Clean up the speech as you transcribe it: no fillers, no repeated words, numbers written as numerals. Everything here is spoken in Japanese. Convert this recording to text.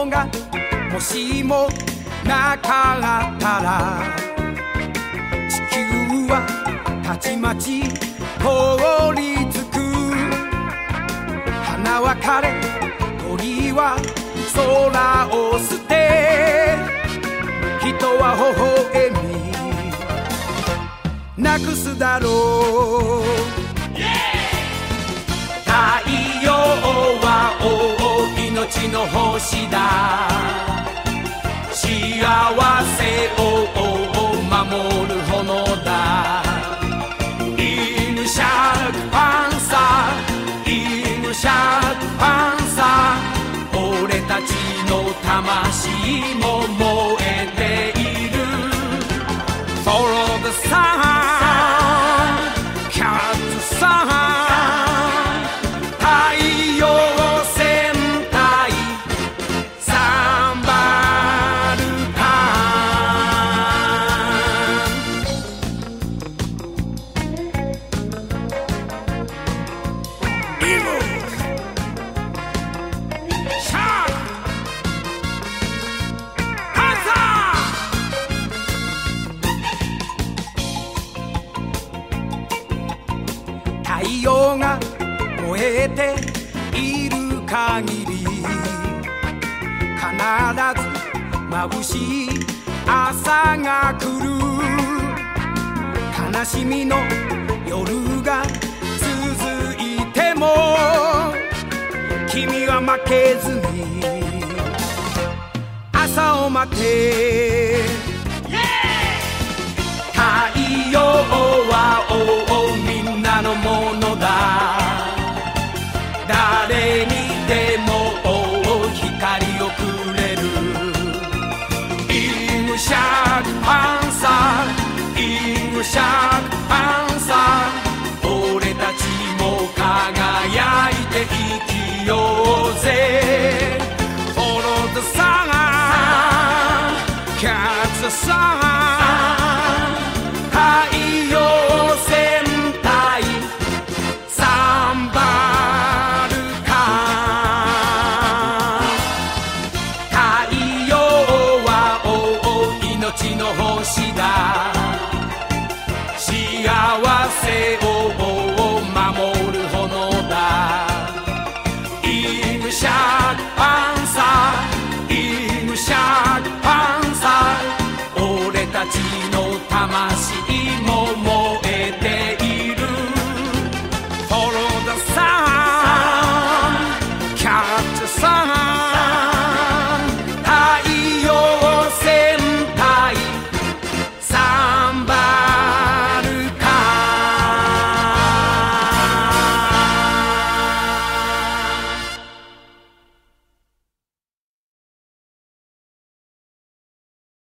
陽がもしもなかったら地球はたちまち凍りつく。花は枯れ鳥は空を捨て人は微笑みなくすだろう。太陽は命の星だ。幸せを守る炎だ。イヌシャークパンサー、イヌシャークパンサー、俺たちの魂も燃えている。 Follow the sun, catch the sun。太陽が燃えている限り必ず眩しい朝が来る。悲しみの夜が続いても君は負けずに朝を待て。太陽はみんなのものだ。誰にでも光をくれる。イヌシャークパンサー、イヌシャークパンサー、俺たちも輝いて生きようぜ。 Follow the sun, catch the sun。命の星だ。幸せを守る炎だ。イヌシャークパンサー、イヌシャークパンサー、俺たちの